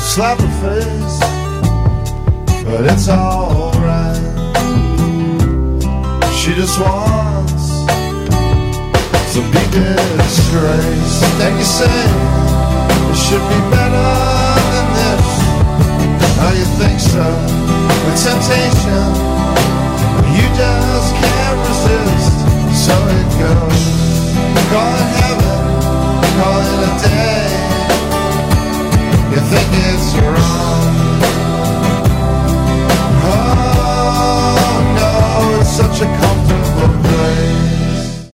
slap her face, but it's alright. She just wants some big disgrace. Then you say it should be better than this. Oh, you think so? With temptation, you just can't resist. So it goes. Call it heaven, call it a day. You think it's wrong. Oh no, it's such a